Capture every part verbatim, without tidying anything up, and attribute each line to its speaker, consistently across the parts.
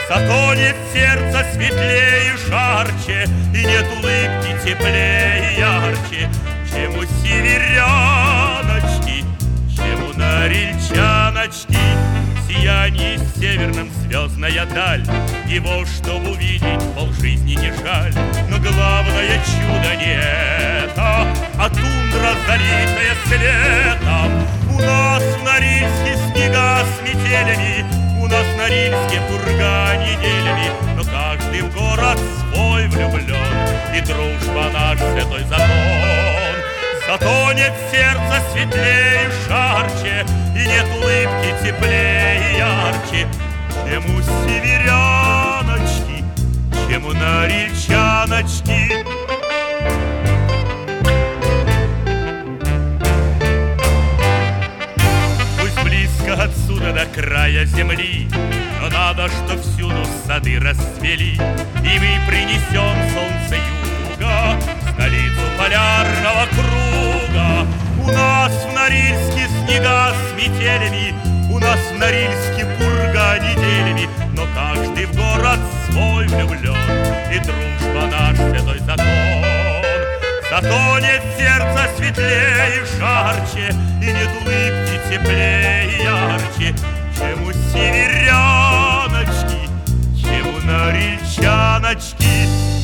Speaker 1: Зато нет сердца светлее и жарче, и нет улыбки теплее и ярче, чем у северяночки, чем у норильчаночки. Сияние северным звездная даль, его, чтобы увидеть, полжизни не жаль. Но главное чудо не это, а тундра, залитая светом. У нас в Норильске снега с метелями, у нас в Норильске пурга неделями, но каждый в город свой влюблен, и дружба наш святой закон. Зато нет сердца светлее и жарче, и нет улыбки теплее и ярче, чем у северяночки, чем у норильчаночки. Пусть близко отсюда до края земли, но надо, чтоб всюду сады расцвели, и мы принесем солнце юга, столицу полярного круга. У нас в Норильске снега с метелями, у нас в Норильске пурга неделями, но каждый в город свой влюблен, и дружба наш святой закон. Зато нет сердца светлее и жарче, и нет улыбки теплее и ярче, чем у северяночки, чем у норильчаночки.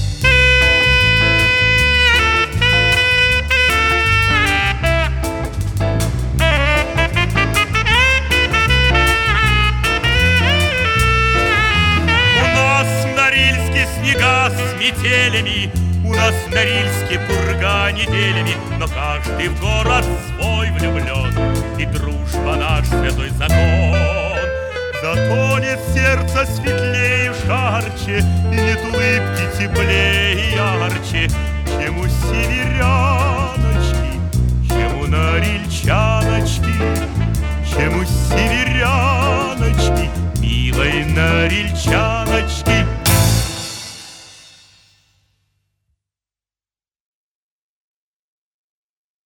Speaker 1: Снега с метелями, у нас в Норильске пурга неделями, но каждый в город свой влюблен, и дружба наш святой закон. Зато нет сердца светлее и жарче, и нет улыбки теплее и ярче, чем у северяночки, чем у норильчан.